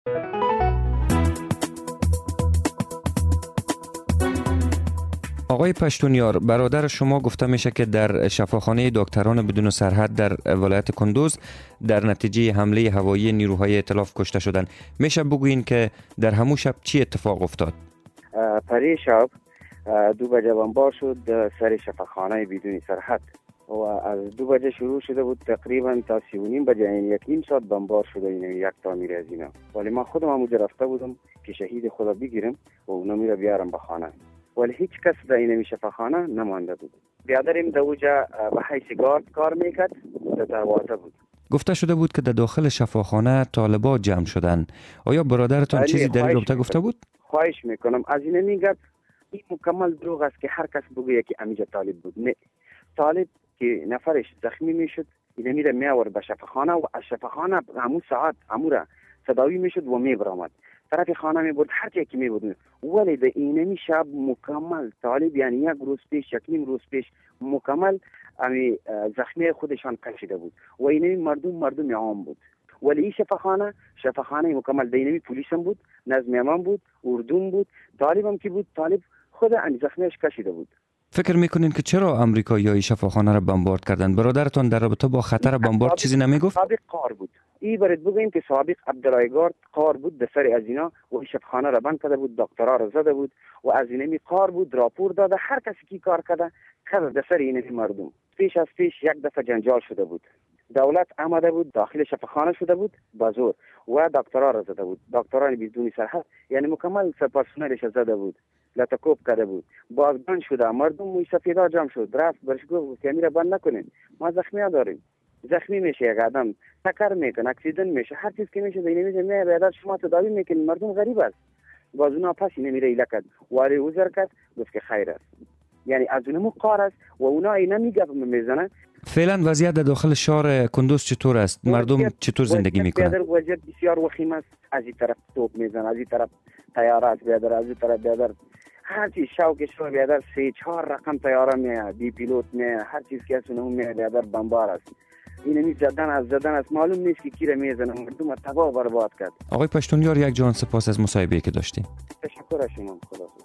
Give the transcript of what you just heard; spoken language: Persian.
آقای پشتونیار، برادر شما گفته میشه که در شفاخانه دکتران بدون سرحد در ولایت کندوز در نتیجه حمله هوایی نیروهای ائتلاف کشته شدن. میشه بگوین که در همون شب چی اتفاق افتاد؟ پری شب 2 بجه بمبار شد سر شفاخانه بدون سرحد و از 2 بجه شروع شده بود تقریبا تا 3:30 بجه، یعنی 1 ساعت بمبار شده این یک تعمیر از اینا. ولی من خودم اونجا رفته بودم که شهید خدا بگیرم و اونا میره بیارم به خانه، ولی هیچ کس در این شفاخانه نمانده بود. بیادرم در اوجا به حیث گارد کار میکرد، در دروازه بود. گفته شده بود که در داخل شفاخانه طالبا جمع شدن. آیا برادرتان چیزی در این رابطه گفته بود؟ خواهش میکنم از این میگه این مکمل دروغ است که هر کس بگه که امیجا طالب بود. نه، طالب که نفرش زخمی میشد این میره میآورد به شفاخانه و از شفاخانه همون ساعت امورا صداوی میشد و میبرامد طرف خانه میبرد هر جایی که میبرد. ولی در اینمی شب مکمل طالب، یعنی 1 روز پیش 1.5 روز پیش مکمل امی زخمی خودشان کشیده بود و اینمی مردم عام بود. ولی این شفاخانه مکمل در اینمی پلیس هم بود، نظم امان بود، اردوم بود، طالب هم که بود، طالب خود امی زخمیش کشیده بود. فکر میکنین که چرا امریکایی‌ها شفاخانه را بمبارد کردند؟ برادرتان در رابطه با خطر بمبارد چیزی نمیگفت؟ سابق قار بود. این برات بگیم که سابق عبدالایگارد قار بود در سر از اینا و شفاخانه را بند کرده بود، دکترها را زده بود و از اینمی قار بود، راپور داده هر کسی که کار کرده در سر اینمی مردم. پیش از پیش 1 دفعه جنجال شده بود. دولت آمده بود داخل شفاخانه شده بود با زور و دکترها را زده بود، دکتران بدون سرحد، یعنی مکمل پرسنلش زده بود، لطکوب کرده بود. بازبند شده، مردم موی سفیدا جمع شد، رفت برش گفت کامیرا بند نکنین، ما زخمی ها داریم. زخمی میشه یک آدم، تکر میکنه، اکسیدن میشه، هر چیز که میشه دینه میشه نه بیادر شما تداوی میکنین. مردم غریب است. باز اونا پس نمیره ایلا کرد، واری اوزر کرد، گفت که خیر است. یعنی از اونمو قار است و اونا اینا میگه میزنن. فعلا وضعیت در داخل شهر کندوز چطور است؟ مردم چطور زندگی میکنن؟ وضعیت بسیار وخیم است. از این طرف توپ میزنن، از این طرف تیارات بیادر، از این طرف بیادر هر چیز شو بیادر 3-4 رقم تیاره میاد، بی پیلوت میاد، هر چیز که اصلا اون میاد بیادر بمبار است. اینمی زدن است، معلوم نیست که کی را میزنه، مردم تباه برباد کرد. آقای پشتونیار، یک جان سپاس از مصاحبه‌ای که داشتیم. تشکر از شما. خدا